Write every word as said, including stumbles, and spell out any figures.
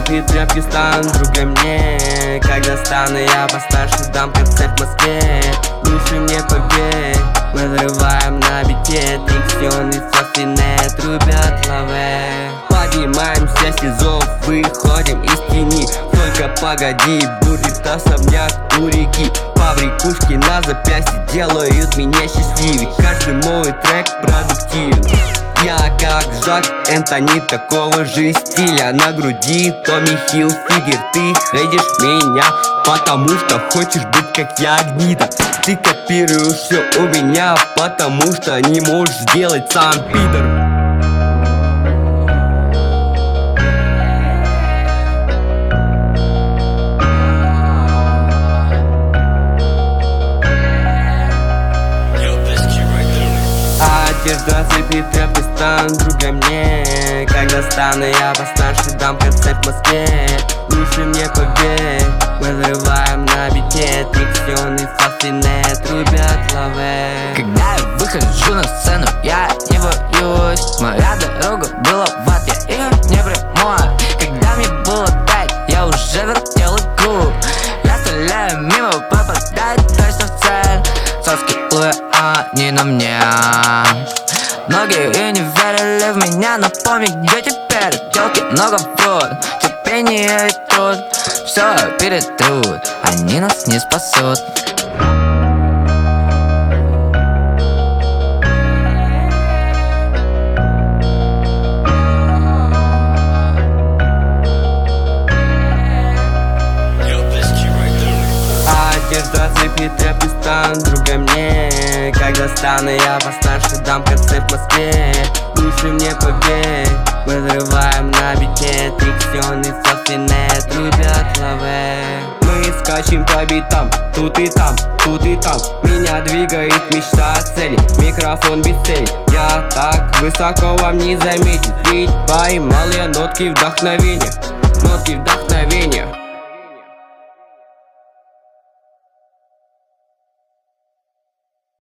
засыпь и тряпки станут другом мне. Когда стану я постарше, дам концерт в Москве. Лучше мне побег, мы взрываем на бите. Тиксион и Софинет рубят лаве. Поднимаемся с СИЗО, выходим из тени. Только погоди, будет особняк у реки. Фабрикушки на запястье делают меня счастливее. Каждый мой трек продуктивен. Я как Жак Энтони, такого же стиля. На груди Томми Хилфигер. Ты хейтишь меня, потому что хочешь быть как я, гнида. Ты копируешь все у меня, потому что не можешь сделать сам, пидор. Одежда сыпет, тряпки станут другом мне. Когда стану я постарше, дам концерт в Москве. Лучше мне побег, мы взрываем на бите. Тиксион и Софинет рубят лаве. Когда я выхожу на сцену, я не боюсь. Моя дорога была в ад, я ее не прямую. Когда мне было пять, я уже вертел игру. Я стреляю мимо, попадаю точно в цель. Соски Луи, а не на мне. Многие и не верили в меня, но помни, где теперь. Телки много врут, терпение и труд. Все перетрут, они нас не спасут. Одежда сыпет, тряпки станут другом мне. Когда стану я постарше, дам концерт в Москве. Лучше мне побег, мы взрываем на бите. Тиксион и Софинет рубят лаве. Мы скачем по битам, тут и там, тут и там. Меня двигает мечта о цели, микрофон без цели. Я так высоко вам не заметить, ведь поймал я нотки вдохновения. Нотки вдохновения.